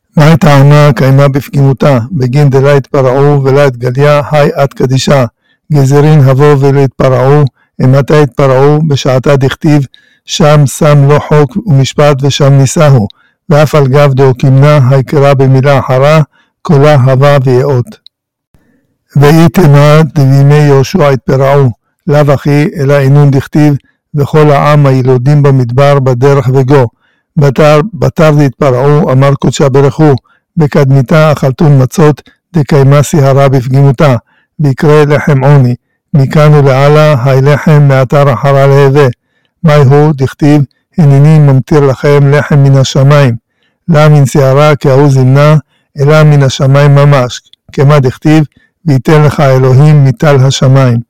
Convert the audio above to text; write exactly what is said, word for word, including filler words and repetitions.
מה הייתה העונה קיימה בפגימותה, בגין דלה התפרעו ולה התגליה, היי עד קדישה, גזירין הבוא ולה התפרעו, אמתה התפרעו, בשעתה דכתיב, שם שם לא חוק ומשפט ושם ניסהו, ואף על גב דו כמנה, היקרה במילה אחרה, קולה הווה ויאות. ואי תמה דבימי יהושע התפרעו, לאו אחי אלא אינון דכתיב, וכל העם הילודים במדבר בדרך וגו, בתר, בתר דהתפרעו, אמר קודשה ברכו, בקדמיתה אכלתון מצות, דקיימה סיהרה בפגימותה, ויקרא לחם עוני, מכאן ולעלה, היי לחם מאתר אחרה להווה. מי הוא, דכתיב, הנני ממטיר לכם לחם מן השמיים, לא מן סיהרה כהוא זמנה, אלא מן השמיים ממש, כמה דכתיב, ויתן לך אלוהים מטל השמיים.